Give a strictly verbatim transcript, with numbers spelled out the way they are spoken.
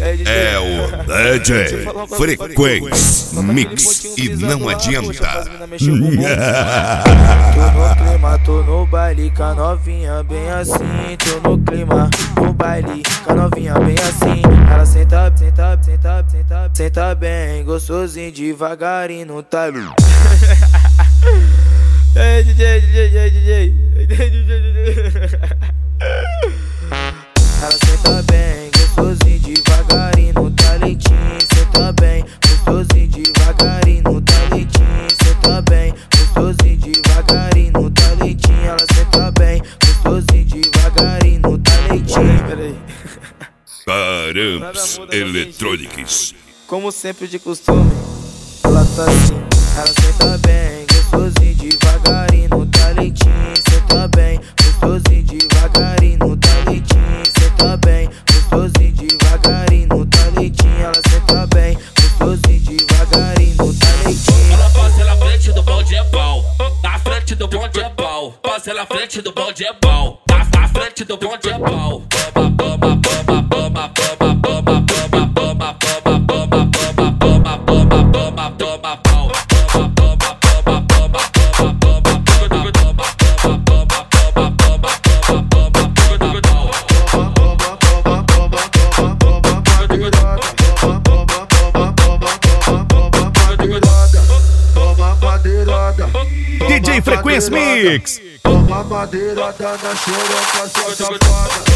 é o D J Frequência Mix e não adianta. Tô no clima, tô no baile com a novinha bem assim. Tô no clima, no baile com a novinha bem assim. Ela senta, senta, senta, senta, senta bem gostosinho devagarinho no talho. Ei, D J, D J, D J, D J. Ela senta bem gostosinho devagarinho no talentinho. Senta bem gostosinho devagarinho no talentinho. Senta bem gostosinho devagarinho no talentinho. Ela senta bem gostosinho devagarinho no talentinho. Peraí. Params Electronics. Como sempre de costume, ela tá assim. Ela senta bem gostosinho devagarinho no talentinho. Senta bem gostosinho devagarinho no talentinho. Senta bem gostosinho devagarinho no talentinho. Ela senta bem gostosinho devagarinho no talentinho. Ela passa na frente do bonde é pau, na frente do bonde é pau. Passa na frente do bonde é pau, na, na frente do bonde é pau. Toma, toma, toma, toma, toma, toma, toma, toma, toma, toma, toma, toma, toma, toma, pau. D J Frequência Mix. Toma madeirada na xereca, sua safada.